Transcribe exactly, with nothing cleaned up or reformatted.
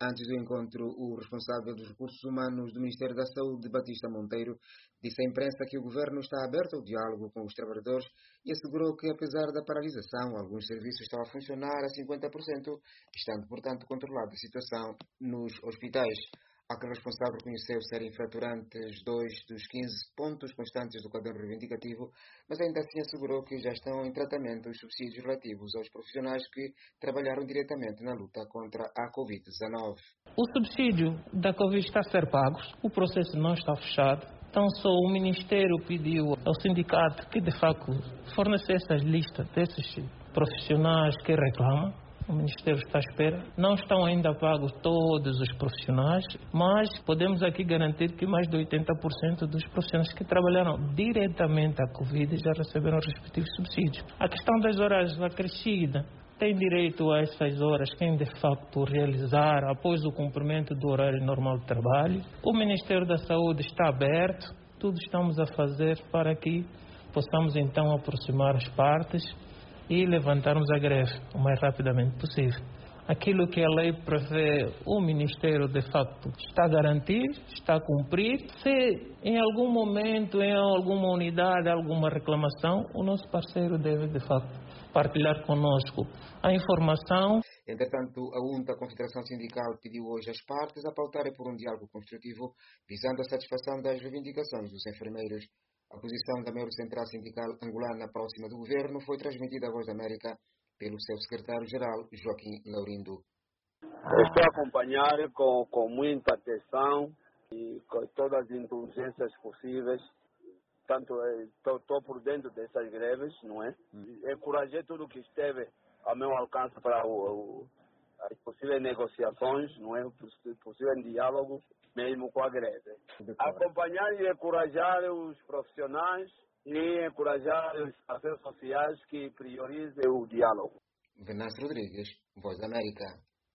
Antes do encontro, o responsável dos recursos humanos do Ministério da Saúde, Batista Monteiro, disse à imprensa que o governo está aberto ao diálogo com os trabalhadores e assegurou que, apesar da paralisação, alguns serviços estão a funcionar a cinquenta por cento, estando, portanto, controlada a situação nos hospitais. Aquele responsável reconheceu serem fraturantes dois dos quinze pontos constantes do caderno reivindicativo, mas ainda assim assegurou que já estão em tratamento os subsídios relativos aos profissionais que trabalharam diretamente na luta contra a covid dezenove. O subsídio da Covid está a ser pago, o processo não está fechado. Então só o Ministério pediu ao sindicato que de facto fornecesse as listas desses profissionais que reclamam. O Ministério está à espera. Não estão ainda pagos todos os profissionais, mas podemos aqui garantir que mais de oitenta por cento dos profissionais que trabalharam diretamente à Covid já receberam os respectivos subsídios. A questão das horas acrescidas, tem direito a essas horas quem de facto realizar após o cumprimento do horário normal de trabalho. O Ministério da Saúde está aberto, tudo estamos a fazer para que possamos então aproximar as partes e levantarmos a greve o mais rapidamente possível. Aquilo que a lei prevê, o Ministério de facto está a garantir, está a cumprir. Se em algum momento, em alguma unidade, alguma reclamação, o nosso parceiro deve de facto partilhar conosco a informação. Entretanto, a U N T, a Confederação Sindical, pediu hoje às partes a pautarem por um diálogo construtivo visando a satisfação das reivindicações dos enfermeiros. A posição da maior central sindical angolana próxima do governo foi transmitida à Voz da América pelo seu secretário-geral, Joaquim Laurindo. Estou a acompanhar com, com muita atenção e com todas as indulgências possíveis. Tanto estou por dentro dessas greves, não é? Encorajei tudo o que esteve ao meu alcance para o, o, as possíveis negociações, não é? O possível diálogo, mesmo com a greve. Acompanhar e encorajar os profissionais e encorajar os parceiros sociais que priorizem o diálogo. Venâncio Rodrigues, Voz da América.